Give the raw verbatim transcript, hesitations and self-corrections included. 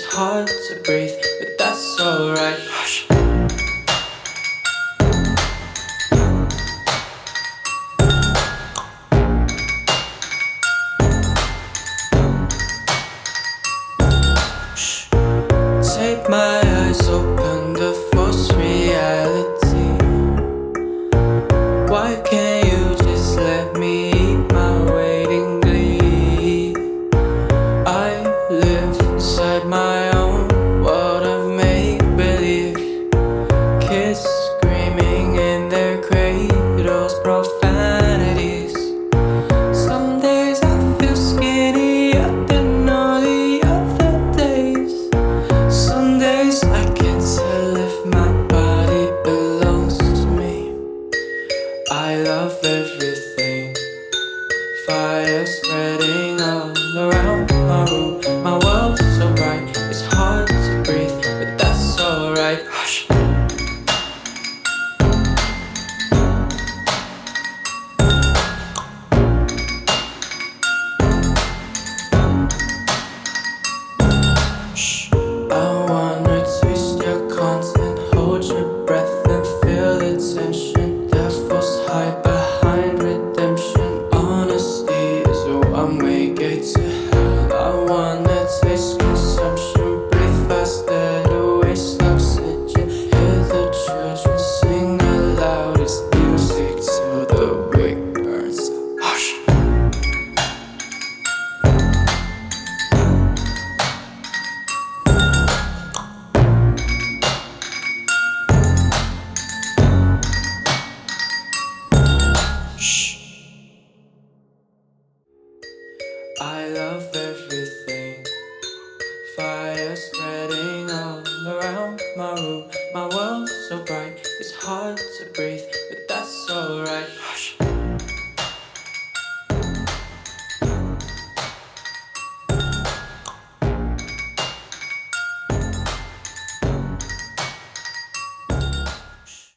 hard to breathe, but that's alright. Hush. Take my eyes open to false reality. Why can't you just let me eat my weight in glee? I live inside my own world of make-believe. Kids screaming in their cradles, profanities. Some days I feel skinnier than all the other days. Some days I can't tell if my body belongs to me. I love everything. Fire spreading all around my room. My world's so bright, it's hard to breathe, but that's alright. Hush. Shh. I wanna taste your content, hold your breath and feel the tension. The false hype behind redemption. Honesty is a one-way gate to hell. I wanna taste consumption, breathe faster to waste oxygen. Hear the children sing aloud, it's music till the wick burns out. Hush. Shh. I love everything. Fire spreading all around my room. My world's so bright, it's hard to breathe,